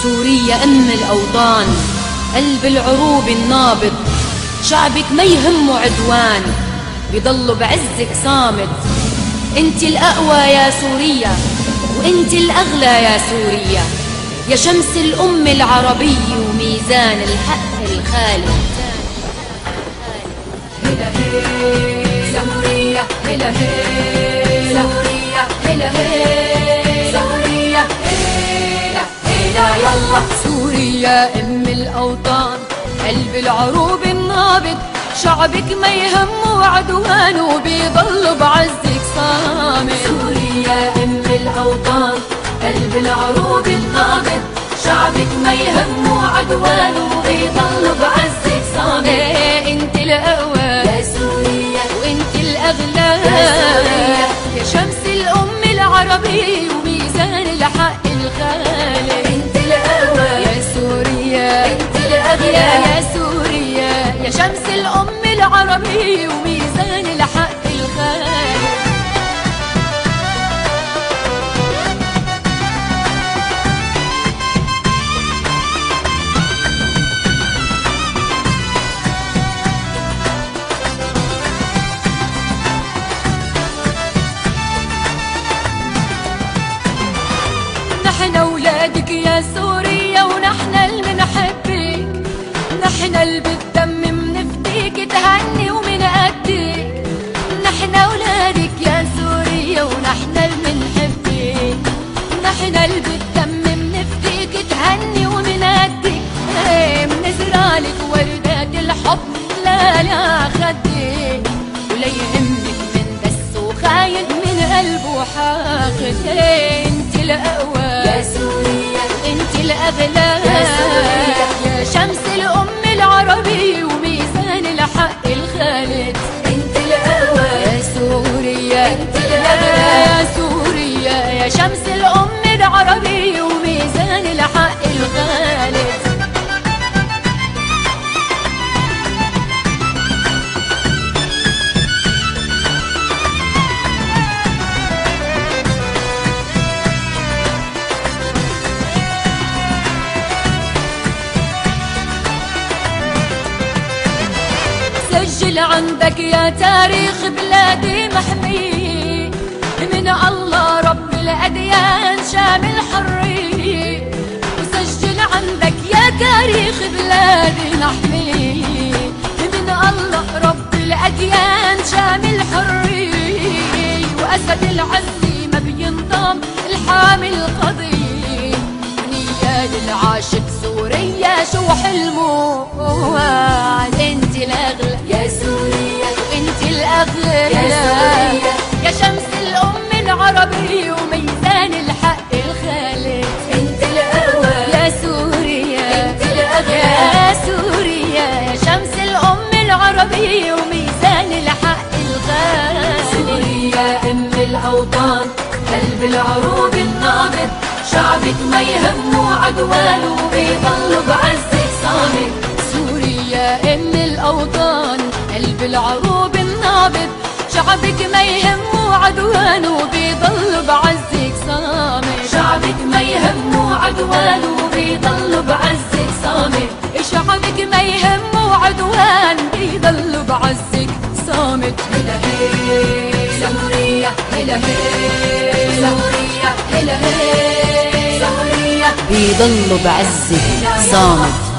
سوريا أم الأوطان، قلب العروب النابض، شعبك ما يهمه عدوان، بيضل بعزك صامد. انت الأقوى يا سوريا، وانت الأغلى يا سوريا، يا شمس الأم العربية وميزان الحق الخالد. هلا هي سوريا، هلا هي سوريا، هلا هي سوريا، هلا هلا يلا. سوريا أم الأوطان، قلب العروب النابض، شعبك ما يهمه عدوانه، بيضل بعزك صامد. سوريا أم الأوطان، قلب العروب النابض، شعبك ما يهمه عدوانه، بيضل بعزك صامد. انت الأقوى يا سوريا، وانت الأغلى يا سوريا، يا شمس الأم العربية وميزان الحق الخالد. انت الأقوى يا سوريا، انت الأغلى يا سوريا، يا شمس الأم العربية وميزان الحق الخالد. نحن أولادك يا سوريا، ونحن المنحبك، نحن اللي بالدم منفديك، تهني ومنأديك. نحن أولادك يا سوريا، ونحن المنحبك، نحن اللي بالدم منفديك، تهني ومنأديك. منزرالك وردات الحب لا خديك، ولا يهمك من دس وخاين من قلبه حاقد. انت الأقوى يا سوريا، انت الأغلى يا سوريا، يا شمس الأم العربية وميزان الحق الخالد. انت الأقوى يا سوريا، انت الأغلى يا سوريا، يا شمس الأم العربية وميزان الحق الخالد. سجل عندك يا تاريخ بلادي محمي، من الله رب الأديان شامل حرية. وسجل عندك يا تاريخ بلادي محمي، من الله رب الأديان شامل حرية. وأسد العزي ما بينضم الحامل القضية، ونيال العاشق سوريا شو حلمه. انت الأغلى يا سوريا، وانت الأغلى يا سوريا، يا شمس الأم العربية وميزان الحق الخالد. انت الأقوى يا سوريا، انت الأغلى يا سوريا، يا شمس الأم العربية وميزان الحق الخالد. سوريا أم الأوطان، قلب العروب النابض، شعبك ما يهمه عدوانه، بيضل بعزك صامد. سوريا أم الأوطان، قلب العروب النابض، شعبك ما يهمه عدوانه، بيضل بعزك صامد. شعبك ما يهمه عدوانه، بيضل بعزك صامد. شعبك ما يهمه عدوان، بيضل بعزك صامد. هلا هي سوريا، هلا هي سوريا، هلا هي سوريا، بيضل بعزك صامد.